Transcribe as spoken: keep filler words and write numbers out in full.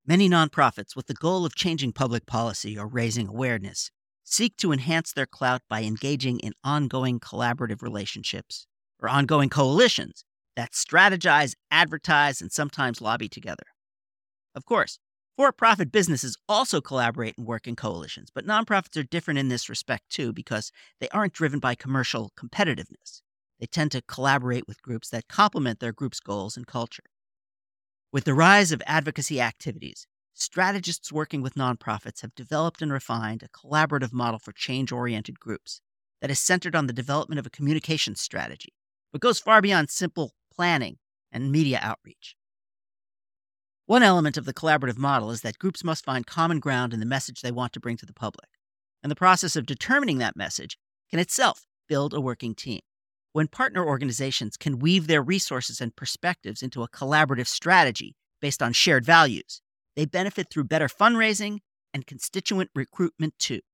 Many nonprofits, with the goal of changing public policy or raising awareness, seek to enhance their clout by engaging in ongoing collaborative relationships or ongoing coalitions that strategize, advertise, and sometimes lobby together. Of course, for profit businesses also collaborate and work in coalitions, but nonprofits are different in this respect too because they aren't driven by commercial competitiveness. They tend to collaborate with groups that complement their group's goals and culture. With the rise of advocacy activities, strategists working with nonprofits have developed and refined a collaborative model for change oriented groups that is centered on the development of a communications strategy, but goes far beyond simple planning and media outreach. One element of the collaborative model is that groups must find common ground in the message they want to bring to the public, and the process of determining that message can itself build a working team. When partner organizations can weave their resources and perspectives into a collaborative strategy based on shared values, they benefit through better fundraising and constituent recruitment too.